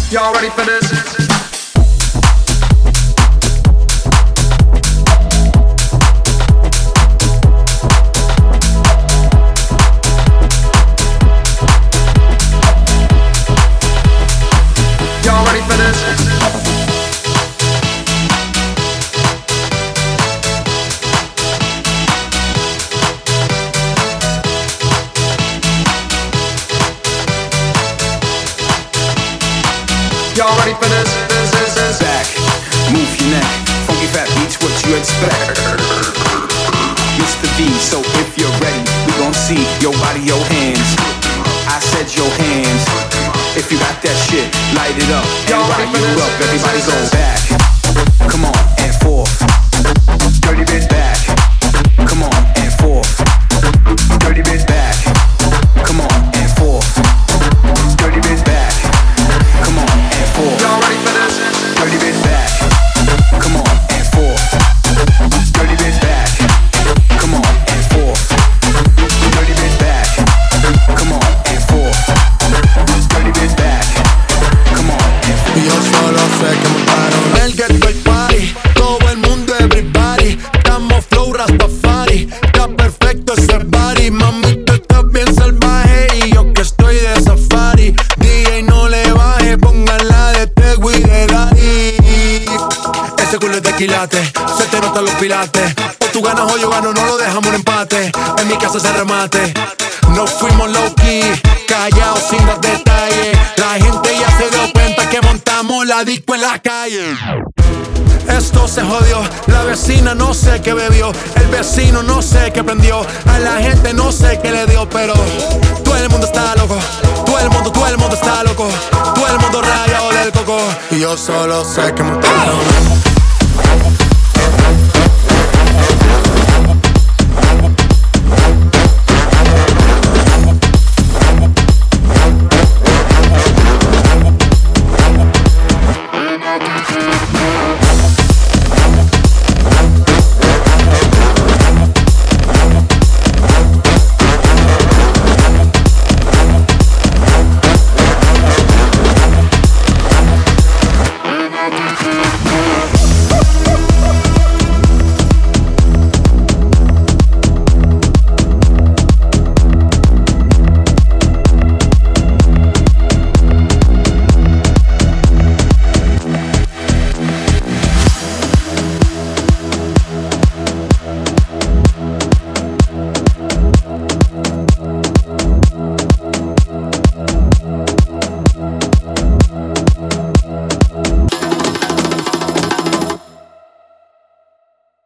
Y'all ready for this? Y'all ready for this? Y'all ready for this? Back, move your neck. Funky fat beats, what you expect? Mr. V, so if you're ready, we gon' see your body, your hands. I said your hands. If you got that shit, light it up and ride you up. Everybody go back. Come on and forth. Dirty bit back. Come on and forth. Dirty bit back. Come on and forth. Dirty bit back. Come on and forth. Y'all ready for this? Dirty bit back. Come on and forth. Dirty bit back. Come on and forth. Dirty bit back. Come on and forth. Dirty bit back. Come on and forth. Y yo solo sé que montaron el Get Back Party. Todo el mundo, everybody. Estamos flow Rastafari. Está perfecto ese body. Mami, tú estás bien salvaje. Y yo que estoy de safari. DJ no le baje, pónganla de Tego y de Daddy. Ese culo es de quilate, se te notan los pilates. O tú ganas o yo gano, no lo dejamos en empate. En mi casa se remate. No fuimos low key, callados sin dar detalles. La gente ya se dio cuenta que montamos la disco en la calle. Esto se jodió, la vecina no sé qué bebió, el vecino no sé qué prendió, a la gente no sé qué le dio, pero todo el mundo está loco, todo el mundo está loco, todo el mundo rayado del coco. Y yo solo sé que montaron